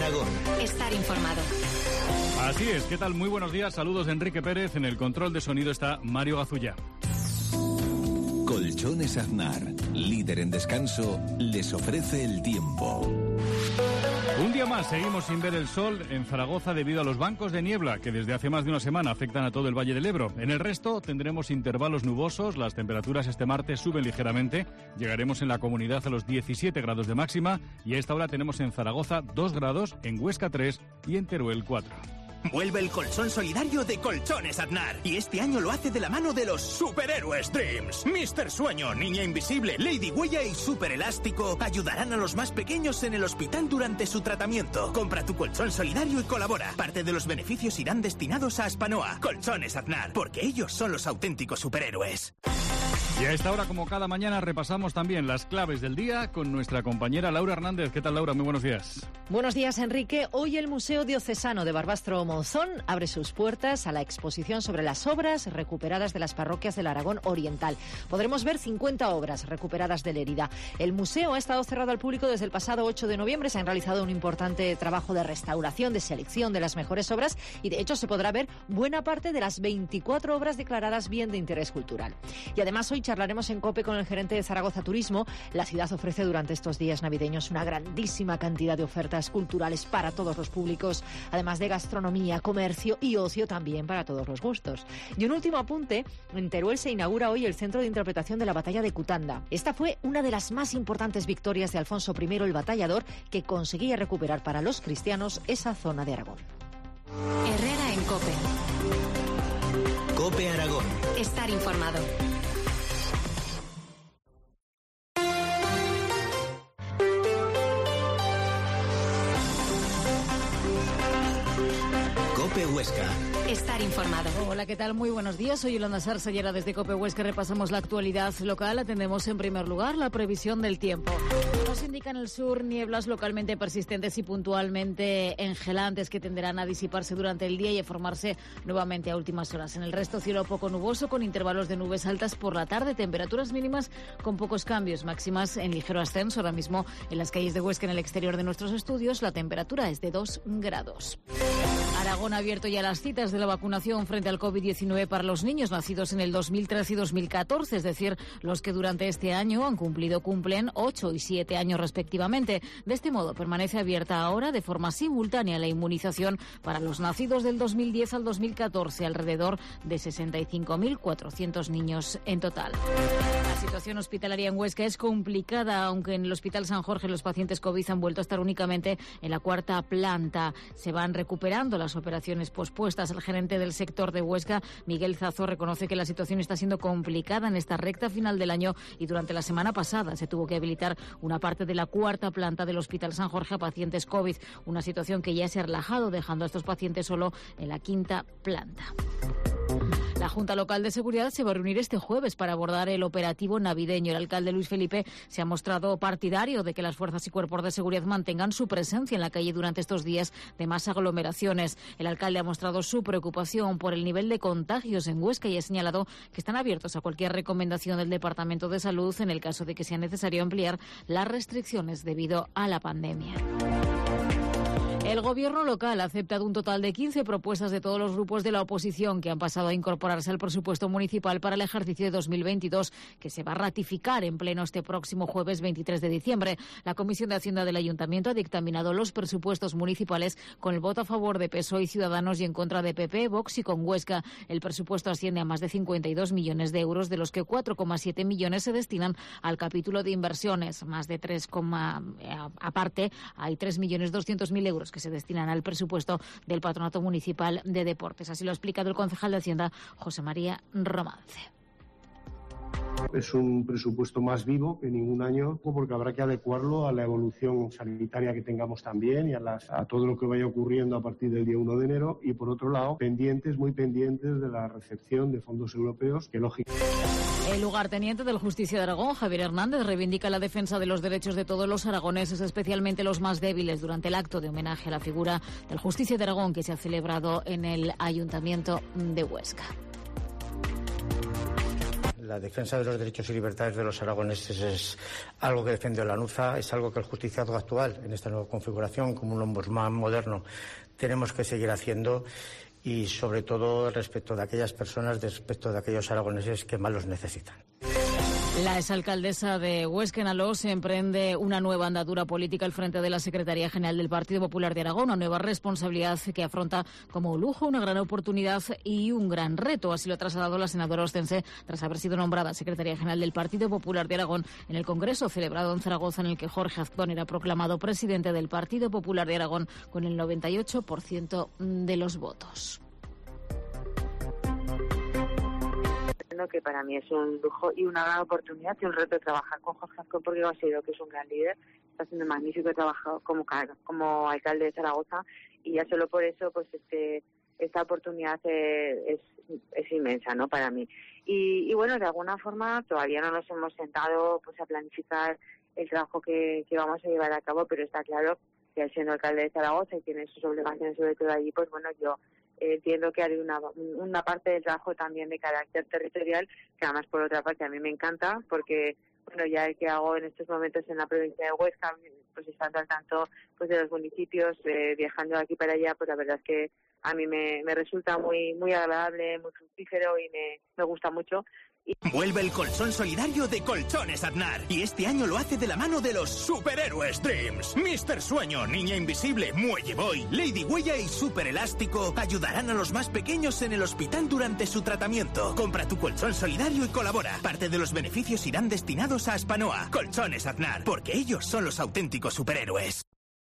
Aragón. Estar informado. Así es, ¿qué tal? Muy buenos días, saludos de Enrique Pérez. En el control de sonido está Mario Gazulla. Colchones Aznar, líder en descanso, les ofrece el tiempo. Un día más seguimos sin ver el sol en Zaragoza debido a los bancos de niebla que desde hace más de una semana afectan a todo el Valle del Ebro. En el resto tendremos intervalos nubosos, las temperaturas este martes suben ligeramente, llegaremos en la comunidad a los 17 grados de máxima y a esta hora tenemos en Zaragoza 2 grados, en Huesca 3 y en Teruel 4. Vuelve el colchón solidario de Colchones Aznar. Y este año lo hace de la mano de los superhéroes Dreams. Mr. Sueño, Niña Invisible, Lady Huella y Super Elástico ayudarán a los más pequeños en el hospital durante su tratamiento. Compra tu colchón solidario y colabora. Parte de los beneficios irán destinados a Aspanoa. Colchones Aznar, porque ellos son los auténticos superhéroes. Y a esta hora, como cada mañana, repasamos también las claves del día con nuestra compañera Laura Hernández. ¿Qué tal, Laura? Muy buenos días. Buenos días, Enrique. Hoy el Museo Diocesano de Barbastro-Monzón abre sus puertas a la exposición sobre las obras recuperadas de las parroquias del Aragón Oriental. Podremos ver 50 obras recuperadas de Lérida. El museo ha estado cerrado al público desde el pasado 8 de noviembre. Se han realizado un importante trabajo de restauración, de selección de las mejores obras y, de hecho, se podrá ver buena parte de las 24 obras declaradas bien de interés cultural. Y además, hoy charlaremos en COPE con el gerente de Zaragoza Turismo. La ciudad ofrece durante estos días navideños una grandísima cantidad de ofertas culturales para todos los públicos, además de gastronomía, comercio y ocio también para todos los gustos. Y un último apunte, en Teruel se inaugura hoy el Centro de Interpretación de la Batalla de Cutanda. Esta fue una de las más importantes victorias de Alfonso I el Batallador, que conseguía recuperar para los cristianos esa zona de Aragón. Herrera en COPE. COPE Aragón. Estar informado. COPE Huesca. Estar informado. Hola, ¿qué tal? Muy buenos días. Soy Yolanda Sarsellera desde COPE Huesca. Repasamos la actualidad local. Atendemos en primer lugar la previsión del tiempo. Nos indica en el sur nieblas localmente persistentes y puntualmente engelantes que tenderán a disiparse durante el día y a formarse nuevamente a últimas horas. En el resto, cielo poco nuboso con intervalos de nubes altas por la tarde. Temperaturas mínimas con pocos cambios, máximas en ligero ascenso. Ahora mismo en las calles de Huesca, en el exterior de nuestros estudios, la temperatura es de 2 grados. Aragón ha abierto ya las citas de la vacunación frente al COVID-19 para los niños nacidos en el 2013 y 2014, es decir, los que durante este año cumplen 8 y 7 años respectivamente. De este modo, permanece abierta ahora de forma simultánea la inmunización para los nacidos del 2010 al 2014, alrededor de 65.400 niños en total. La situación hospitalaria en Huesca es complicada, aunque en el Hospital San Jorge los pacientes COVID han vuelto a estar únicamente en la 4ª planta. Se van recuperando las operaciones pospuestas. El gerente del sector de Huesca, Miguel Zazo, reconoce que la situación está siendo complicada en esta recta final del año y durante la semana pasada se tuvo que habilitar una parte de la 4ª planta del Hospital San Jorge a pacientes COVID, una situación que ya se ha relajado, dejando a estos pacientes solo en la 5ª planta. La Junta Local de Seguridad se va a reunir este jueves para abordar el operativo navideño. El alcalde Luis Felipe se ha mostrado partidario de que las fuerzas y cuerpos de seguridad mantengan su presencia en la calle durante estos días de más aglomeraciones. El alcalde ha mostrado su preocupación por el nivel de contagios en Huesca y ha señalado que están abiertos a cualquier recomendación del Departamento de Salud en el caso de que sea necesario ampliar las restricciones debido a la pandemia. El Gobierno local ha aceptado un total de 15 propuestas de todos los grupos de la oposición que han pasado a incorporarse al presupuesto municipal para el ejercicio de 2022, que se va a ratificar en pleno este próximo jueves 23 de diciembre. La Comisión de Hacienda del Ayuntamiento ha dictaminado los presupuestos municipales con el voto a favor de PSOE y Ciudadanos y en contra de PP, Vox y con Huesca. El presupuesto asciende a más de 52 millones de euros, de los que 4,7 millones se destinan al capítulo de inversiones. Más de 3, aparte, hay 3.200.000 euros que se destinan al presupuesto del Patronato Municipal de Deportes. Así lo ha explicado el concejal de Hacienda, José María Romance. Es un presupuesto más vivo que ningún año, porque habrá que adecuarlo a la evolución sanitaria que tengamos también y a todo lo que vaya ocurriendo a partir del día 1 de enero. Y por otro lado, muy pendientes de la recepción de fondos europeos, que lógicamente. El lugarteniente del Justicia de Aragón, Javier Hernández, reivindica la defensa de los derechos de todos los aragoneses, especialmente los más débiles, durante el acto de homenaje a la figura del Justicia de Aragón que se ha celebrado en el Ayuntamiento de Huesca. La defensa de los derechos y libertades de los aragoneses es algo que defiende la ANUZA, es algo que el justiciado actual, en esta nueva configuración, como un ombudsman moderno, tenemos que seguir haciendo, y sobre todo respecto de aquellas personas, respecto de aquellos aragoneses que más los necesitan. La exalcaldesa de Huesca, en Alós, emprende una nueva andadura política al frente de la Secretaría General del Partido Popular de Aragón, una nueva responsabilidad que afronta como lujo, una gran oportunidad y un gran reto. Así lo ha trasladado la senadora ostense tras haber sido nombrada Secretaría General del Partido Popular de Aragón en el Congreso celebrado en Zaragoza, en el que Jorge Azcón era proclamado presidente del Partido Popular de Aragón con el 98% de los votos. Que para mí es un lujo y una gran oportunidad y un reto trabajar con Jorge Azcón, porque ha sido que es un gran líder, está haciendo un magnífico trabajo como alcalde de Zaragoza, y ya solo por eso pues esta oportunidad es inmensa, ¿no?, para mí. Y bueno, de alguna forma todavía no nos hemos sentado pues a planificar el trabajo que vamos a llevar a cabo, pero está claro que siendo alcalde de Zaragoza y tiene sus obligaciones sobre todo allí, pues bueno, yo entiendo que haré una parte del trabajo también de carácter territorial, que además por otra parte a mí me encanta, porque bueno, ya el que hago en estos momentos en la provincia de Huesca, pues estando al tanto pues de los municipios, viajando de aquí para allá, pues la verdad es que a mí me resulta muy muy agradable, muy fructífero y me gusta mucho. Vuelve el colchón solidario de Colchones Aznar, y este año lo hace de la mano de los superhéroes Dreams. Mr. Sueño, Niña Invisible, Muelle Boy, Lady Huella y Super Elástico ayudarán a los más pequeños en el hospital durante su tratamiento. Compra tu colchón solidario y colabora. Parte de los beneficios irán destinados a Aspanoa. Colchones Aznar, porque ellos son los auténticos superhéroes.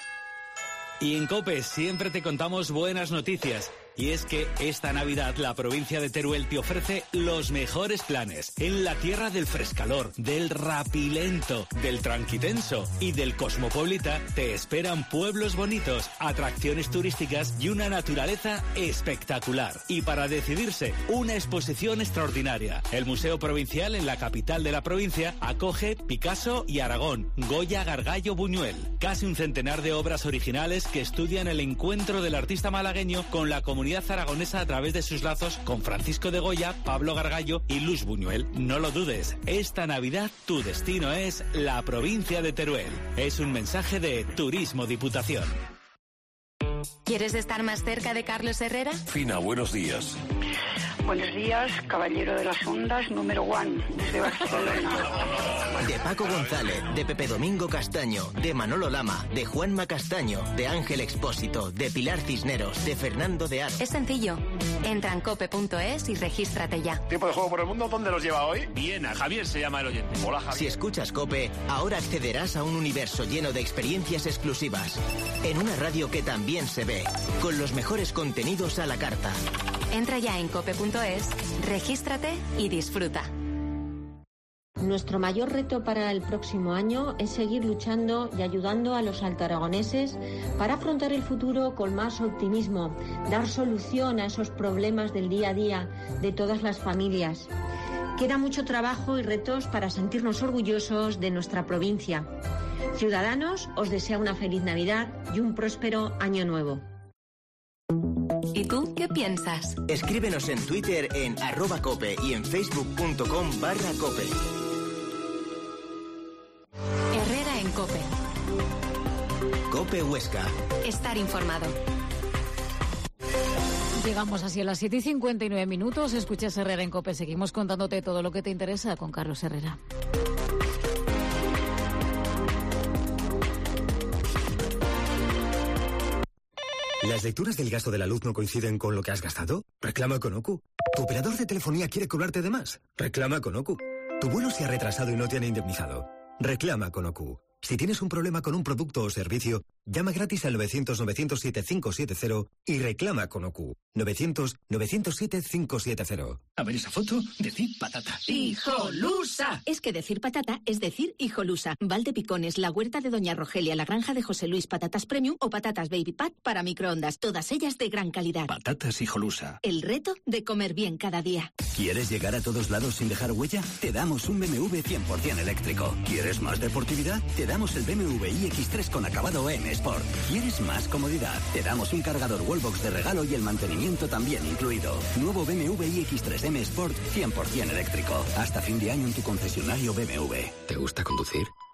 Y en COPE siempre te contamos buenas noticias. Y es que esta Navidad la provincia de Teruel te ofrece los mejores planes. En la tierra del frescalor, del rapilento, del tranquitenso y del cosmopolita te esperan pueblos bonitos, atracciones turísticas y una naturaleza espectacular. Y para decidirse, una exposición extraordinaria. El Museo Provincial en la capital de la provincia acoge Picasso y Aragón, Goya, Gargallo, Buñuel. Casi un centenar de obras originales que estudian el encuentro del artista malagueño con la comunidad aragonesa a través de sus lazos con Francisco de Goya, Pablo Gargallo y Luz Buñuel. No lo dudes, esta Navidad tu destino es la provincia de Teruel. Es un mensaje de Turismo Diputación. ¿Quieres estar más cerca de Carlos Herrera? Fina, buenos días. Buenos días, caballero de las ondas, número 1, desde Barcelona. De Paco González, de Pepe Domingo Castaño, de Manolo Lama, de Juanma Castaño, de Ángel Expósito, de Pilar Cisneros, de Fernando de Aro. Es sencillo. Entra en cope.es y regístrate ya. ¿Tiempo de juego por el mundo? ¿Dónde los lleva hoy? Viena, Javier se llama el oyente. Hola, Javier. Si escuchas Cope, ahora accederás a un universo lleno de experiencias exclusivas. En una radio que también se ve, con los mejores contenidos a la carta. Entra ya en cope.es, regístrate y disfruta. Nuestro mayor reto para el próximo año es seguir luchando y ayudando a los altoaragoneses para afrontar el futuro con más optimismo, dar solución a esos problemas del día a día de todas las familias. Queda mucho trabajo y retos para sentirnos orgullosos de nuestra provincia. Ciudadanos, os deseo una feliz Navidad y un próspero año nuevo. ¿Y tú qué piensas? Escríbenos en Twitter en @cope y en facebook.com/cope. Herrera en COPE. COPE Huesca. Estar informado. Llegamos así a las 7:59. Escuchas Herrera en COPE. Seguimos contándote todo lo que te interesa con Carlos Herrera. ¿Las lecturas del gasto de la luz no coinciden con lo que has gastado? Reclama con OCU. ¿Tu operador de telefonía quiere cobrarte de más? Reclama con OCU. ¿Tu vuelo se ha retrasado y no te han indemnizado? Reclama con OCU. Si tienes un problema con un producto o servicio, llama gratis al 900-907-570 y reclama con OCU. 900-907-570. A ver esa foto, decir patata. ¡Hijolusa! Es que decir patata es decir hijolusa. Valdepicones, la huerta de Doña Rogelia, la granja de José Luis, patatas premium o patatas baby pat para microondas. Todas ellas de gran calidad. Patatas hijolusa. El reto de comer bien cada día. ¿Quieres llegar a todos lados sin dejar huella? Te damos un BMW 100% eléctrico. ¿Quieres más deportividad? Te damos el BMW iX3 con acabado M Sport. ¿Quieres más comodidad? Te damos un cargador Wallbox de regalo y el mantenimiento también incluido. Nuevo BMW iX3M Sport 100% eléctrico. Hasta fin de año en tu concesionario BMW. ¿Te gusta conducir?